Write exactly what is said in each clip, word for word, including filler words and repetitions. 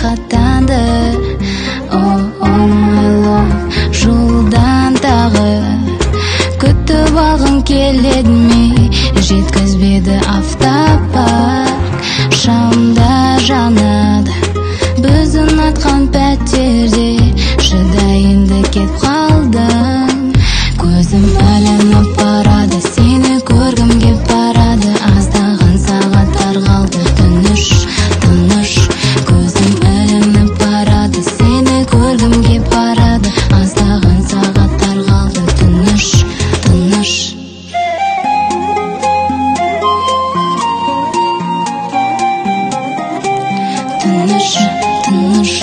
рахаттанды. Oh, oh my love, жолдан тағы күтіп алғым келеді ме, жеткізбеді автопарк. Шамда жанады біз ұнатқан пәтерде, шыдайынды кеп қалдым. Көзім ілініп барады, сені көргім кеп барады. Аздаған сағаттар қалды, тыныш, тыныш. Көзім ілініп барады, сені көргім кеп барады. Аздаған сағаттар қалды, тыныш, тыныш. Тыныш, тыныш.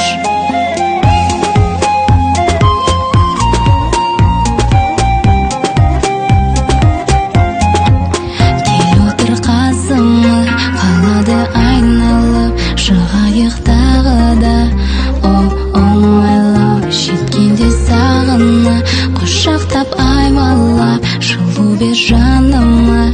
Шығайық тағы да. Oh, oh my love, жеткенде сағына құшақтап аймалап, жылу бер жаныма.